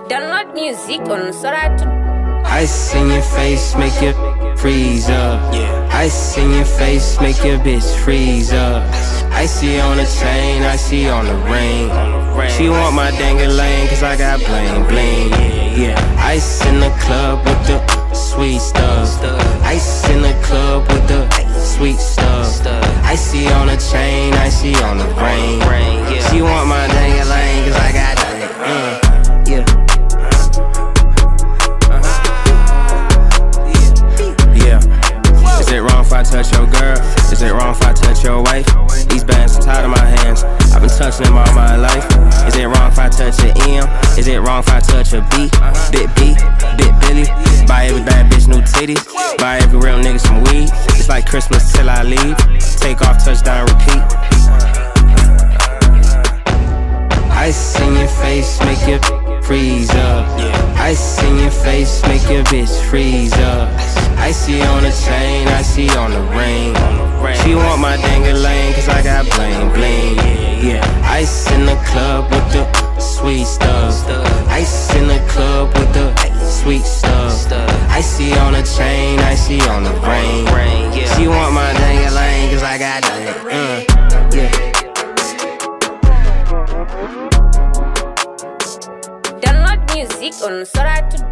Download music on Soratu. Ice in your face, make you freeze up. Ice in your face, make your bitch freeze up. Icy on the chain, icy on the ring. She want my dang-a-lang, cause I got bling bling. Yeah, ice in the club with the sweet stuff. Ice in the club with the sweet stuff. Icy on the chain, icy on the ring. She want my dang-a-lang, cause I got yeah. Is it wrong if I touch your girl? Is it wrong if I touch your wife? These bands are tied in my hands, I've been touching them all my life. Is it wrong if I touch an M? Is it wrong if I touch a B? Big B, Big Billy. Buy every bad bitch new titties. Buy every real nigga some weed. It's like Christmas till I leave. Take off, touchdown, repeat. Ice in your face, make you freeze up. Ice in your face, make your bitch freeze up. Icy on the chain, icy on the ring. She want my dang-a-lang, cause I got bling bling. Yeah, ice in the club with the sweet stuff. Ice in the club with the sweet stuff. Icy on the chain, icy on the ring. She want my dang-a-lang, cause I got yeah. Download music on Soratu.